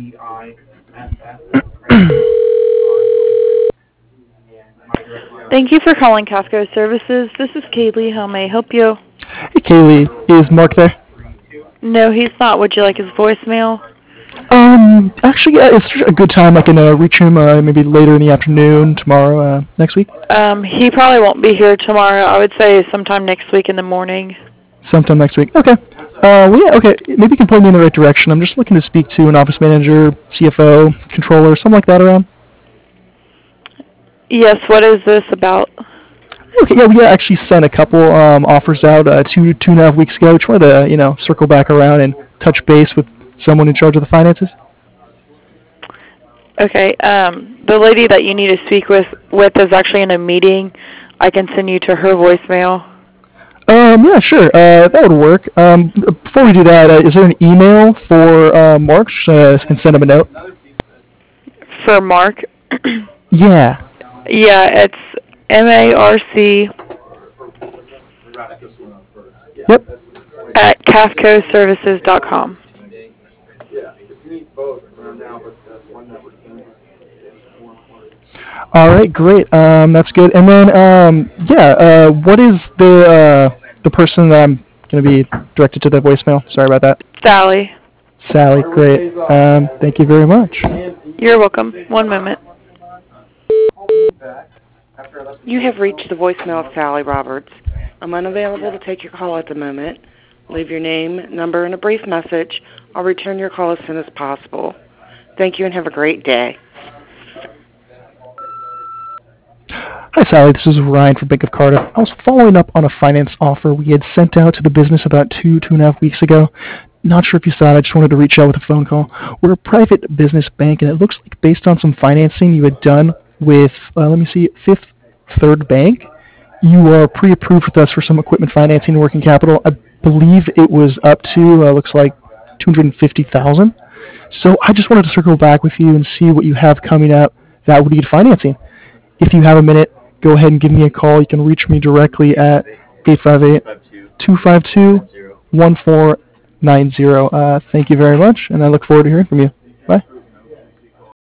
Thank you for calling Casco Services. This is Kaylee. How may I help you? Hey, Kaylee, is Mark there? No, he's not. Would you like his voicemail? Actually, it's a good time. I can reach him maybe later in the afternoon, tomorrow, next week. He probably won't be here tomorrow. I would say sometime next week in the morning. Sometime next week. Okay. Well, yeah, okay. Maybe you can point me in the right direction. I'm just looking to speak to an office manager, CFO, controller, something like that around. Yes, what is this about? Okay, yeah, we actually sent a couple offers out 2.5 weeks ago. Just wanted to, circle back around and touch base with someone in charge of the finances. Okay, the lady that you need to speak with is actually in a meeting. I can send you to her voicemail. Yeah, sure. That would work. Before we do that, is there an email for Mark? Can send him a note. For Mark? Yeah. Yeah, it's MARC Yep. at cascoservices.com. All right, great. That's good. And then, what is the person that I'm going to be directed to the voicemail? Sorry about that. Sally. Sally, great. Thank you very much. You're welcome. One moment. You have reached the voicemail of Sally Roberts. I'm unavailable to take your call at the moment. Leave your name, number, and a brief message. I'll return your call as soon as possible. Thank you and have a great day. Hi, Sally. This is Ryan from Bank of Cardiff. I was following up on a finance offer we had sent out to the business about 2.5 weeks ago. Not sure if you saw it. I just wanted to reach out with a phone call. We're a private business bank, and it looks like based on some financing you had done with, Fifth Third Bank, you are pre-approved with us for some equipment financing and working capital. I believe it was up to, looks like $250,000. So I just wanted to circle back with you and see what you have coming up that would need financing. If you have a minute, go ahead and give me a call. You can reach me directly at 858-252-1490. Thank you very much, and I look forward to hearing from you.